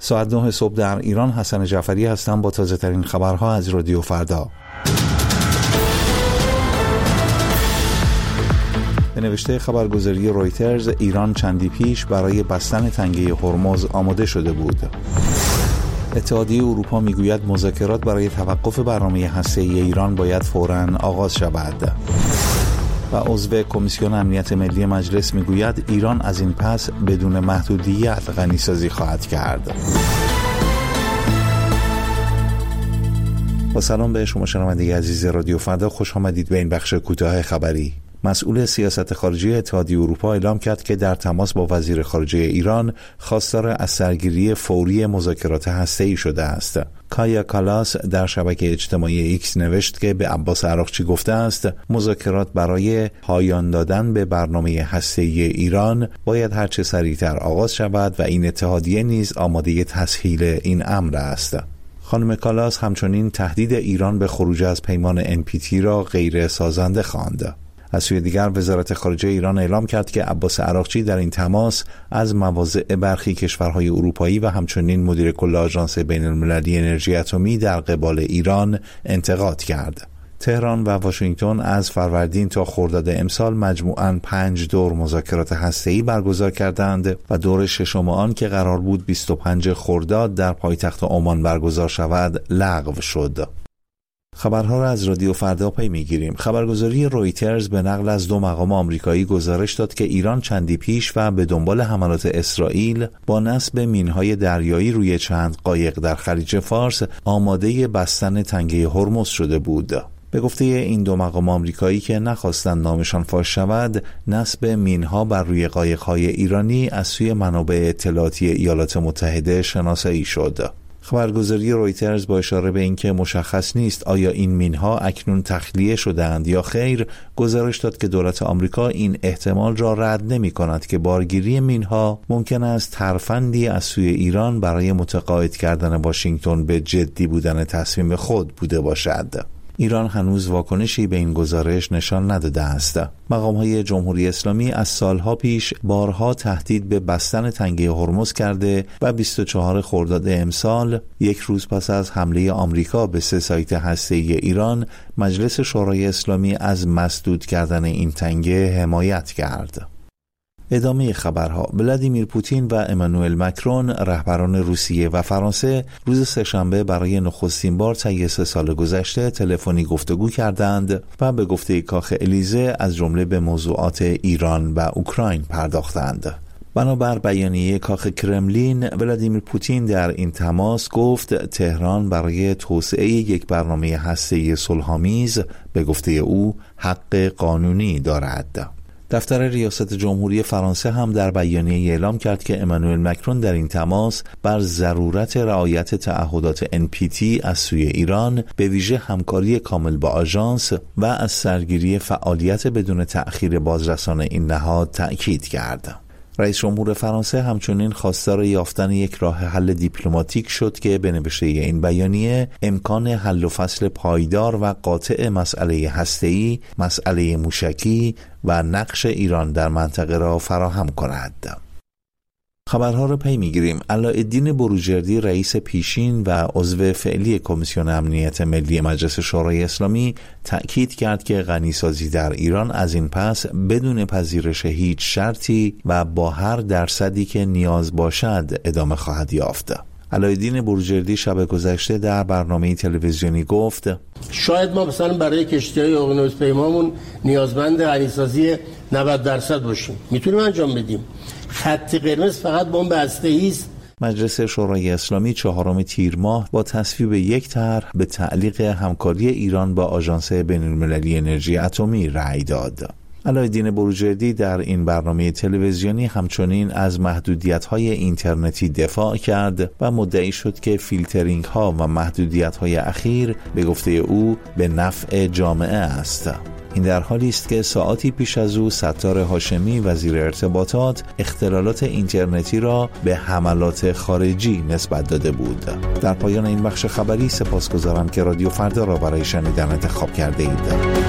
ساعت 9 صبح در ایران. حسن جعفری هستم با تازه ترین خبرها از رادیو فردا. به نوشته خبرگزاری رویترز، ایران چندی پیش برای بستن تنگه هرمز آماده شده بود. اتحادیه اروپا میگوید مذاکرات برای توقف برنامه هسته‌ای ایران باید فوراً آغاز شود. و عضو کمیسیون امنیت ملی مجلس میگوید ایران از این پس بدون محدودیت غنیسازی خواهد کرد. با سلام به شما شنونده عزیز رادیو فردا، خوش آمدید به این بخش کوتاه خبری. مسئول سیاست خارجی اتحادیه اروپا اعلام کرد که در تماس با وزیر خارجه ایران خواستار از سرگیری فوری مذاکرات هسته‌ای شده است. کایا کالاس در شبکه اجتماعی ایکس نوشت که به عباس عراقچی گفته است مذاکرات برای پایان دادن به برنامه هسته‌ای ایران باید هرچه سریعتر آغاز شود و این اتحادیه نیز آماده تسهیل این امر است. خانم کالاس همچنین تهدید ایران به خروج از پیمان NPT را غیر سازنده خواند. از سوی دیگر وزارت خارجه ایران اعلام کرد که عباس عراقچی در این تماس از مواضع برخی کشورهای اروپایی و همچنین مدیر کل آژانس بین‌المللی انرژی اتمی در قبال ایران انتقاد کرد. تهران و واشنگتن از فروردین تا خرداد امسال مجموعاً 5 دور مذاکرات هسته‌ای برگزار کردند و دور ششم آن که قرار بود 25 خرداد در پایتخت عمان برگزار شود لغو شد. خبرها را از رادیو فردا پی میگیریم. خبرگزاری رویترز به نقل از 2 مقام آمریکایی گزارش داد که ایران چندی پیش و به دنبال حملات اسرائیل با نصب مینهای دریایی روی چند قایق در خلیج فارس آماده بستن تنگه هرمز شده بود. به گفته این 2 مقام آمریکایی که نخواستند نامشان فاش شود، نصب مینها بر روی قایق‌های ایرانی از سوی منابع اطلاعاتی ایالات متحده شناسایی شد. خبرگزاری رویترز با اشاره به اینکه مشخص نیست آیا این مینها اکنون تخلیه شده‌اند یا خیر، گزارش داد که دولت آمریکا این احتمال را رد نمی‌کند که بارگیری مینها ممکن است ترفندی از سوی ایران برای متقاعد کردن واشنگتن به جدی بودن تصمیم خود بوده باشد. ایران هنوز واکنشی به این گزارش نشان نداده است. مقام‌های جمهوری اسلامی از سالها پیش بارها تهدید به بستن تنگه هرمز کرده و 24 خرداد امسال، یک روز پس از حمله آمریکا به 3 سایت هسته‌ای ایران، مجلس شورای اسلامی از مسدود کردن این تنگه حمایت کرد. ادامه خبرها. ولادیمیر پوتین و امانوئل مکرون، رهبران روسیه و فرانسه، روز سه‌شنبه برای نخستین بار طی 3 سال گذشته تلفنی گفتگو کردند و به گفته کاخ الیزه از جمله به موضوعات ایران و اوکراین پرداختند. بنابر بیانیه کاخ کرملین، ولادیمیر پوتین در این تماس گفت تهران برای توسعه یک برنامه هسته‌ای صلح‌آمیز به گفته او حق قانونی دارد. دفتر ریاست جمهوری فرانسه هم در بیانیه اعلام کرد که امانوئل مکرون در این تماس بر ضرورت رعایت تعهدات NPT از سوی ایران، به ویژه همکاری کامل با آژانس و از سرگیری فعالیت بدون تأخیر بازرسان این نهاد تأکید کرد. رئیس جمهور فرانسه همچنین خواستار یافتن یک راه حل دیپلماتیک شد که به نوشته این بیانیه امکان حل و فصل پایدار و قاطع مسئله هسته‌ای، مسئله موشکی و نقش ایران در منطقه را فراهم کند. خبرها را پی میگیریم. علاءالدین بروجردی، رئیس پیشین و عضو فعلی کمیسیون امنیت ملی مجلس شورای اسلامی، تأکید کرد که غنیسازی در ایران از این پس بدون پذیرش هیچ شرطی و با هر درصدی که نیاز باشد ادامه خواهد یافت. علاءالدین بروجردی شب گذشته در برنامه تلویزیونی گفت شاید ما مثلا برای کشتی‌های اقیانوس پیمامون نیازمند غنیسازی 90% باشیم، میتونیم انجام بدیم. خط قرمز فقط بمب هسته‌ای است. مجلس شورای اسلامی 4 تیر ماه با تصویب یک طرح به تعلیق همکاری ایران با آژانس بین‌المللی انرژی اتمی رأی داد. علاءالدین بروجردی در این برنامه تلویزیونی همچنین از محدودیت‌های اینترنتی دفاع کرد و مدعی شد که فیلترینگ‌ها و محدودیت‌های اخیر به گفته او به نفع جامعه است. این در حالی است که ساعاتی پیش از او ستار هاشمی وزیر ارتباطات اختلالات اینترنتی را به حملات خارجی نسبت داده بود. در پایان این بخش خبری سپاسگزارم که رادیو فردا را برای شنیدن انتخاب کرده اید.